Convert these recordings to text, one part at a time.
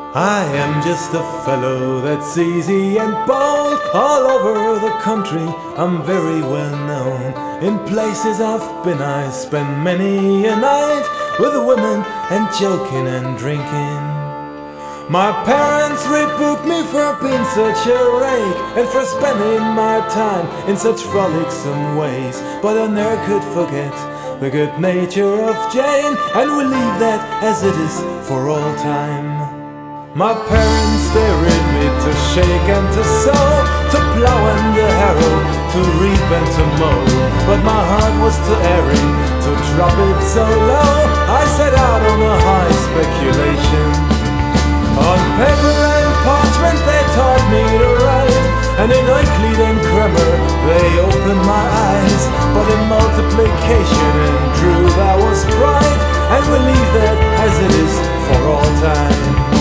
I am just a fellow that's easy and bold. All over the country I'm very well known. In places I've been I spend many a night with women and joking and drinking. My parents rebuked me for being such a rake and for spending my time in such frolicsome ways. But I never could forget the good nature of Jane, and we leave that as it is for all time. My parents, they reared me to shake and to sow, to plow and to harrow, to reap and to mow. But my heart was too airy to drop it so low. I set out on a high speculation. On paper and parchment they taught me to write, and in Euclid and Kramer they opened my eyes. But in multiplication and truth I was bright, and we leave that as it is for all time.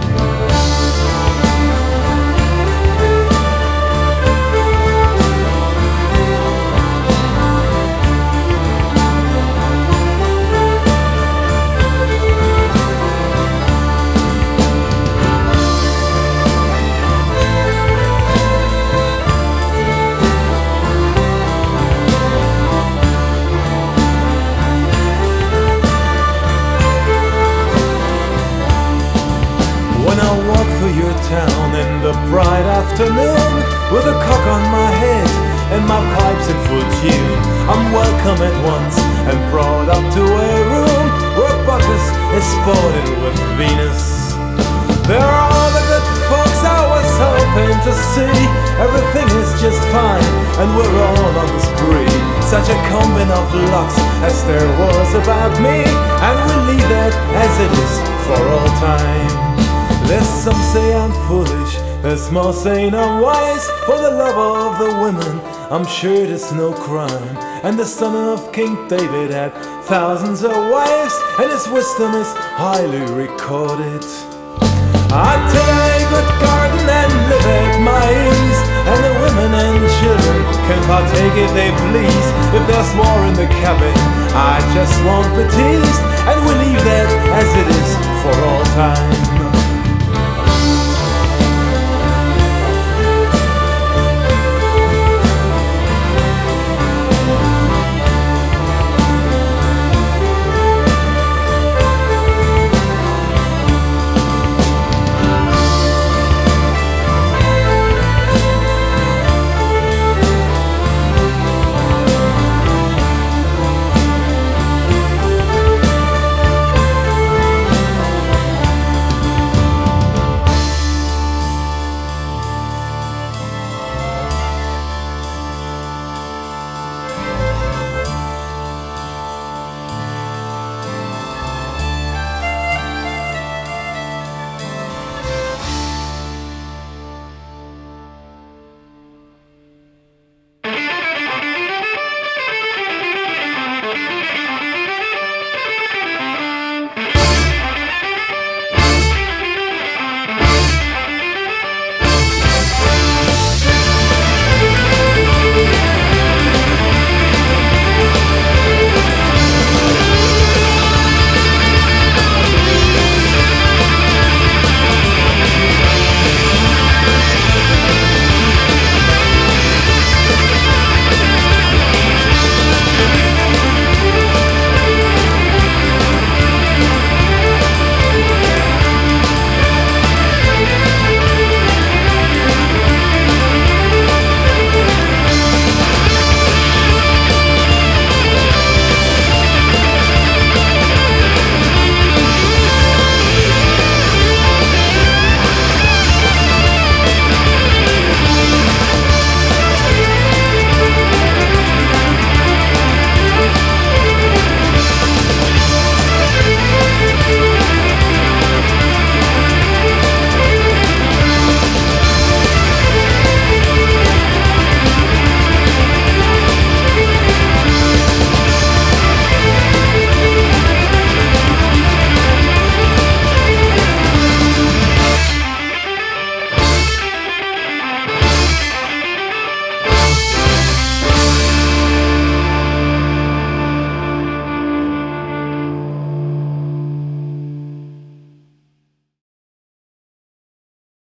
When I walk through your town in the bright afternoon, with a cock on my head and my pipes in full tune, I'm welcome at once and brought up to a room where Bacchus is sporting with Venus. There are all the good folks I was hoping to see. Everything is just fine and we're all on the spree. Such a combine of lucks as there was about me, and we'll leave that as it is for all time. There's some say I'm foolish, there's more saying I'm wise. For the love of the women, I'm sure there's no crime. And the son of King David had thousands of wives, and his wisdom is highly recorded. I take a good garden and live at my ease, and the women and children can partake if they please. If there's war in the cabin, I just won't be teased, and we leave that as it is for all time.